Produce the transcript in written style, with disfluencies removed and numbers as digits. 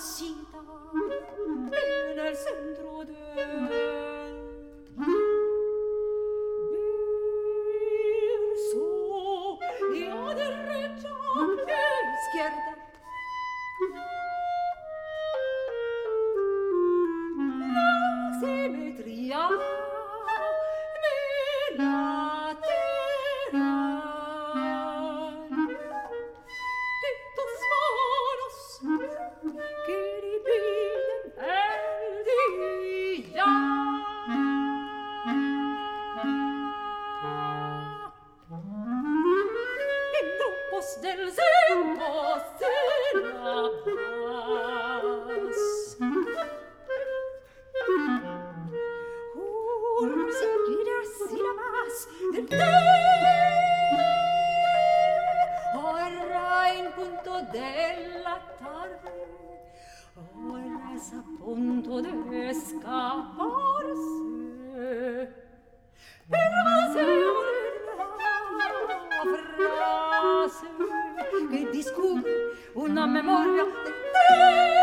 cita nel centro del verso y a derecha e izquierda. La simetría del tempo sílabas del ora in punto della tarde, ora es a punto de escaparse, pero se la frase che discubre una memoria del tempo.